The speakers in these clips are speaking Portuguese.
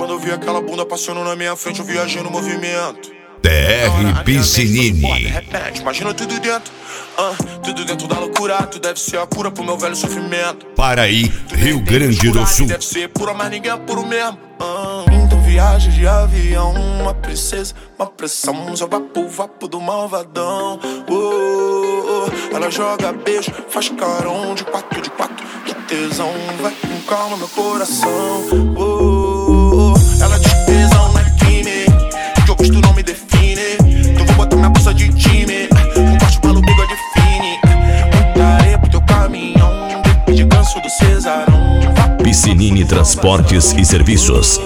Quando eu vi aquela bunda passando na minha frente, eu viajei no movimento. TR Piscinini. De repente, imagina tudo dentro. Tudo dentro da loucura. Tu deve ser a cura pro meu velho sofrimento. Paraí, Rio Grande do Sul. Deve ser pura, mas ninguém é puro mesmo. Então viagem de avião, uma princesa, uma pressão. Só vapo do malvadão. Ela joga beijo, faz carão de quatro, que tesão. Vai com calma meu coração. Ela diz tesão não é crime, que eu gosto não me define. Então vou botar minha bolsa de time, um corte pelo bigode fine. Muita areia pro teu caminhão, de ganso do Cesarão. Piscinini Transportes e Serviços.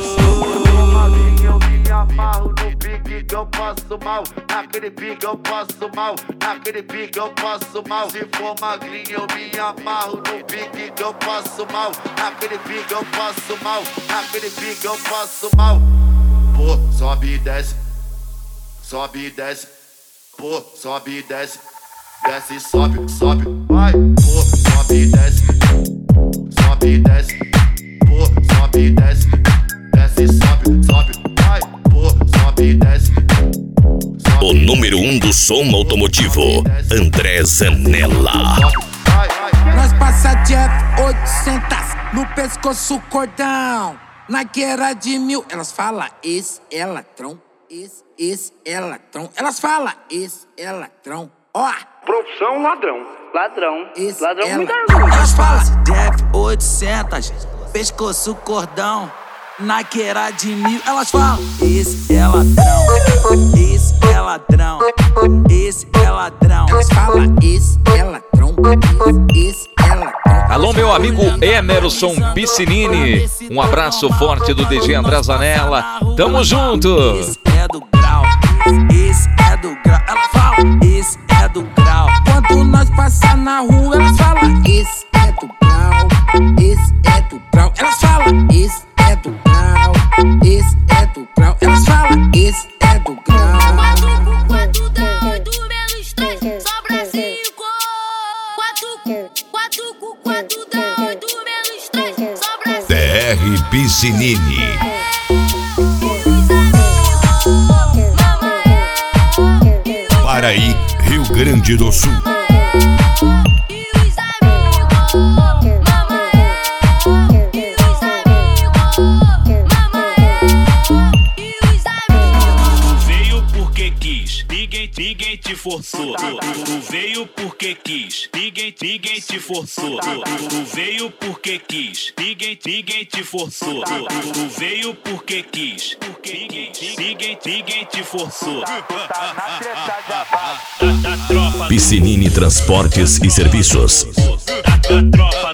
Eu passo mal, naquele pique eu passo mal, naquele pique eu passo mal. Se for magrinho eu me amarro no pique que eu passo mal, naquele pique eu passo mal, naquele pique eu passo mal. Pô, sobe e desce, sobe e desce, pô, sobe e desce, desce e sobe, vai. Pô, sobe e desce, sobe e desce, pô, sobe e desce, desce e sobe, vai. Pô, sobe e desce. O número 1 do som automotivo, André Zanella. Nós passa de F800 no pescoço cordão. Na guerra de 1000, elas falam esse é ladrão, esse é ladrão. Elas falam esse é ladrão. Ó, profissão ladrão. Esse Ladrão é me dá ladrão. Elas falam De F800, pescoço cordão. Na guerra de 1000, elas falam esse é ladrão, esse é ladrão, esse é ladrão. Elas falam esse é ladrão, esse é ladrão. Alô, meu amigo Emerson Piscinini. Um abraço forte do DJ André Zanella. Tamo junto. Esse é do grau, esse é do grau. Elas falam esse é do grau. Quando nós passar na rua, elas falam esse é do grau, esse é do grau. Elas falam esse é do grau, esse é do grau. Elas falam esse é do grau. 4 doido, menos 3, sobra 5. 4 doido, menos 3, sobra 5. TR Piscinini. Paraí, Rio Grande do Sul. Ninguém te forçou, tu veio porque quis. Ninguém te forçou, tu veio porque quis. Ninguém te forçou, tu veio porque quis. Ninguém te forçou. Piscinini Transportes e Serviços. Da tropa